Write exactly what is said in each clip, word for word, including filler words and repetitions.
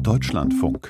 Deutschlandfunk.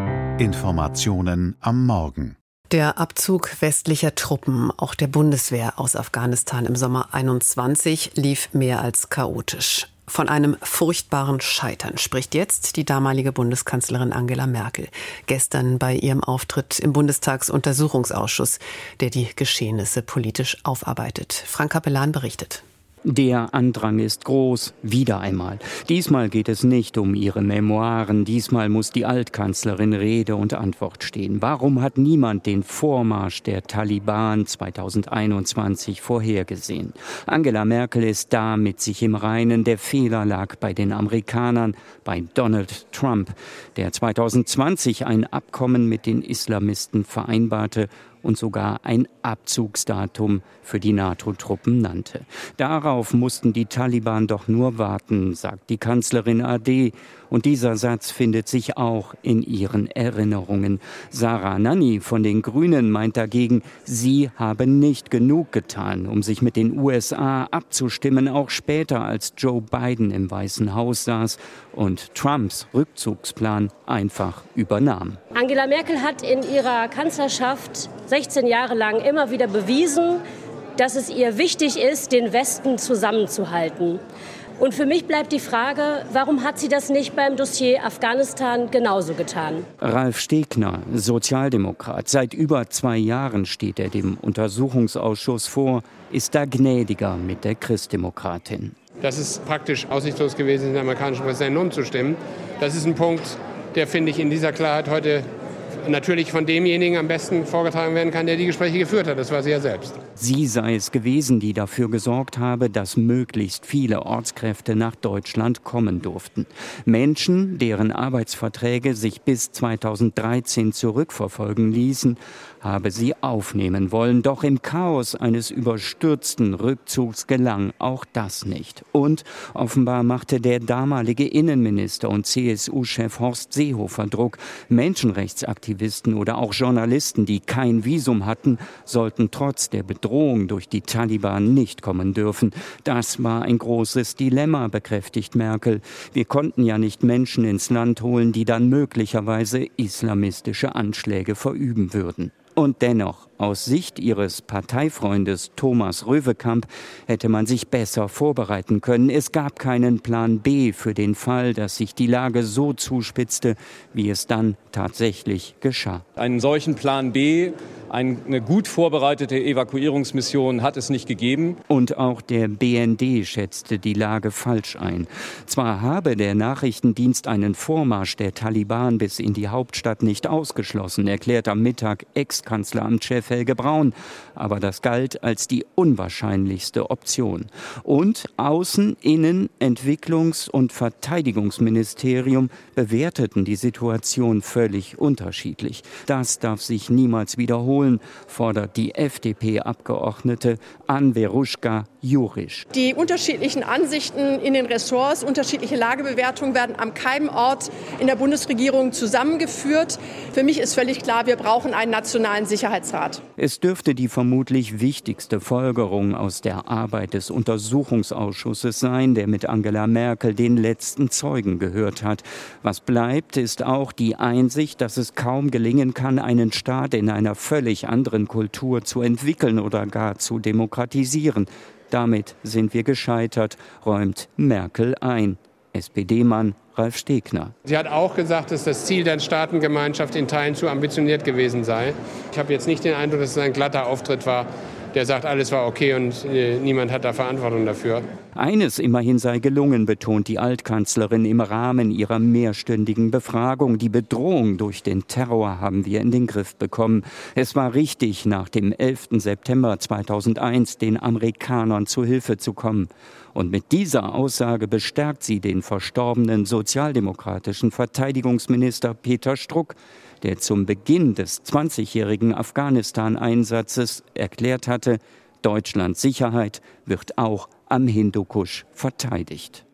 Informationen am Morgen. Der Abzug westlicher Truppen, auch der Bundeswehr aus Afghanistan im Sommer einundzwanzig, lief mehr als chaotisch. Von einem furchtbaren Scheitern spricht jetzt die damalige Bundeskanzlerin Angela Merkel. Gestern bei ihrem Auftritt im Bundestagsuntersuchungsausschuss, der die Geschehnisse politisch aufarbeitet. Frank Capellan berichtet. Der Andrang ist groß, wieder einmal. Diesmal geht es nicht um ihre Memoiren, diesmal muss die Altkanzlerin Rede und Antwort stehen. Warum hat niemand den Vormarsch der Taliban zweitausendeinundzwanzig vorhergesehen? Angela Merkel ist da mit sich im Reinen. Der Fehler lag bei den Amerikanern, bei Donald Trump, der zweitausendzwanzig ein Abkommen mit den Islamisten vereinbarte und sogar ein Abzugsdatum für die NATO-Truppen nannte. Darauf mussten die Taliban doch nur warten, sagt die Kanzlerin A D. Und dieser Satz findet sich auch in ihren Erinnerungen. Sarah Nanni von den Grünen meint dagegen, sie habe nicht genug getan, um sich mit den U S A abzustimmen, auch später, als Joe Biden im Weißen Haus saß und Trumps Rückzugsplan einfach übernahm. Angela Merkel hat in ihrer Kanzlerschaft sechzehn Jahre lang immer wieder bewiesen, dass es ihr wichtig ist, den Westen zusammenzuhalten. Und für mich bleibt die Frage, warum hat sie das nicht beim Dossier Afghanistan genauso getan? Ralf Stegner, Sozialdemokrat. Seit über zwei Jahren steht er dem Untersuchungsausschuss vor, ist da gnädiger mit der Christdemokratin. Das ist praktisch aussichtslos gewesen, den amerikanischen Präsidenten umzustimmen. Das ist ein Punkt, der, finde ich, in dieser Klarheit heute natürlich von demjenigen am besten vorgetragen werden kann, der die Gespräche geführt hat. Das war sie ja selbst. Sie sei es gewesen, die dafür gesorgt habe, dass möglichst viele Ortskräfte nach Deutschland kommen durften. Menschen, deren Arbeitsverträge sich bis zweitausenddreizehn zurückverfolgen ließen, habe sie aufnehmen wollen. Doch im Chaos eines überstürzten Rückzugs gelang auch das nicht. Und offenbar machte der damalige Innenminister und C S U-Chef Horst Seehofer Druck. Menschenrechtsaktivisten oder auch Journalisten, die kein Visum hatten, sollten trotz der Bedrohung durch die Taliban nicht kommen dürfen. Das war ein großes Dilemma, bekräftigt Merkel. Wir konnten ja nicht Menschen ins Land holen, die dann möglicherweise islamistische Anschläge verüben würden. Und dennoch, aus Sicht ihres Parteifreundes Thomas Röwekamp hätte man sich besser vorbereiten können. Es gab keinen Plan B für den Fall, dass sich die Lage so zuspitzte, wie es dann tatsächlich geschah. Einen solchen Plan B, eine gut vorbereitete Evakuierungsmission hat es nicht gegeben. Und auch der B N D schätzte die Lage falsch ein. Zwar habe der Nachrichtendienst einen Vormarsch der Taliban bis in die Hauptstadt nicht ausgeschlossen, erklärt am Mittag Ex-Kanzleramtschef Helge Braun, aber das galt als die unwahrscheinlichste Option. Und Außen-, Innen-, Entwicklungs- und Verteidigungsministerium bewerteten die Situation völlig unterschiedlich. Das darf sich niemals wiederholen, fordert die F D P-Abgeordnete Anveruschka Jurisch. Die unterschiedlichen Ansichten in den Ressorts, unterschiedliche Lagebewertungen werden an keinem Ort in der Bundesregierung zusammengeführt. Für mich ist völlig klar, wir brauchen einen nationalen Sicherheitsrat. Es dürfte die vermutlich wichtigste Folgerung aus der Arbeit des Untersuchungsausschusses sein, der mit Angela Merkel den letzten Zeugen gehört hat. Was bleibt, ist auch die Einsicht, dass es kaum gelingen kann, einen Staat in einer völlig anderen Kultur zu entwickeln oder gar zu demokratisieren. Damit sind wir gescheitert, räumt Merkel ein. S P D-Mann Ralf Stegner. Sie hat auch gesagt, dass das Ziel der Staatengemeinschaft in Teilen zu ambitioniert gewesen sei. Ich habe jetzt nicht den Eindruck, dass es ein glatter Auftritt war, der sagt, alles war okay und äh, niemand hat da Verantwortung dafür. Eines immerhin sei gelungen, betont die Altkanzlerin im Rahmen ihrer mehrstündigen Befragung. Die Bedrohung durch den Terror haben wir in den Griff bekommen. Es war richtig, nach dem elften September zweitausendeins den Amerikanern zu Hilfe zu kommen. Und mit dieser Aussage bestärkt sie den verstorbenen sozialdemokratischen Verteidigungsminister Peter Struck, der zum Beginn des zwanzigjährigen Afghanistan-Einsatzes erklärt hatte, Deutschlands Sicherheit wird auch am Hindukusch verteidigt.